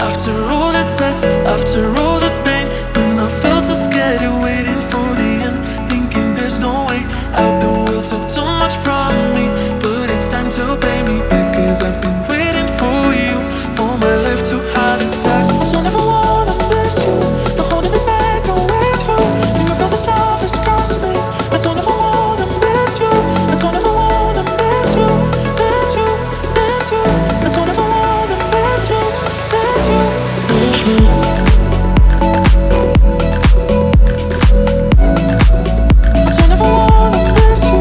After all the tests, after all the pain, when I felt so scared, you're waiting for the end, thinking there's no way out. The world took too much from me, but it's time to pay me back, 'cause I've been waiting for you all my life to heart attack. So never wanna miss you, you're holding me back, I'm with you. You feel this love has crossed me. I don't ever wanna miss you. I don't ever wanna miss you, miss you, miss you. I don't ever wanna miss you, miss you, miss you. I don't ever wanna miss you.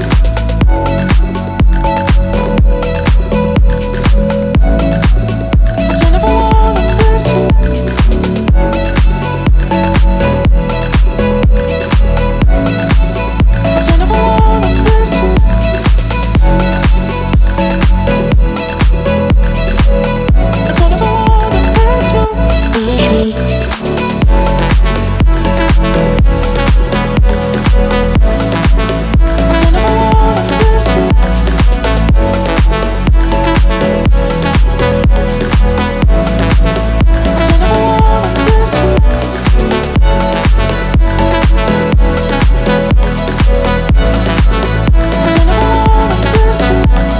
I don't ever wanna miss you. I don't ever wanna miss you. I don't ever wanna miss you. I don't ever wanna miss you. I don't ever wanna miss you. I don't ever wanna miss you.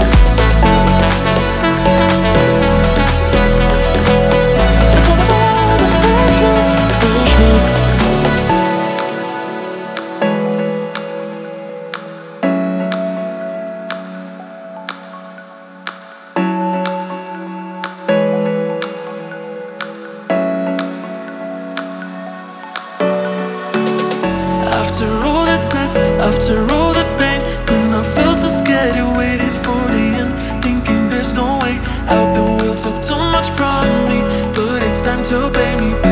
I don't ever wanna miss you. After all the tests, after all the pain, when I felt so scared, you're waiting for the end, thinking there's no way out. The world took too much from me, but it's time to pay me